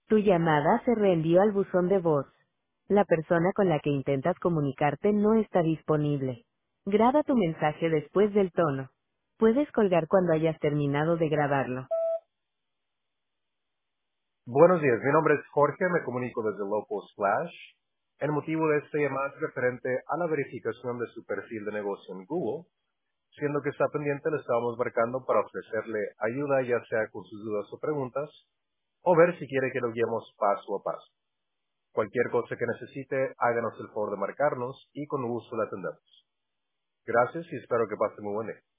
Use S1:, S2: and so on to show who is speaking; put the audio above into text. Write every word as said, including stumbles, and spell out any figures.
S1: Tu llamada se reenvió al buzón de voz. La persona con la que intentas comunicarte no está disponible. Graba tu mensaje después del tono. Puedes colgar cuando hayas terminado de grabarlo.
S2: Buenos días, mi nombre es Jorge, me comunico desde Local Splash. El motivo de esta llamada es referente a la verificación de su perfil de negocio en Google, siendo que está pendiente le estábamos marcando para ofrecerle ayuda ya sea con sus dudas o preguntas, o ver si quiere que lo guiemos paso a paso. Cualquier cosa que necesite, háganos el favor de marcarnos y con gusto la atendemos. Gracias y espero que pase muy buen día.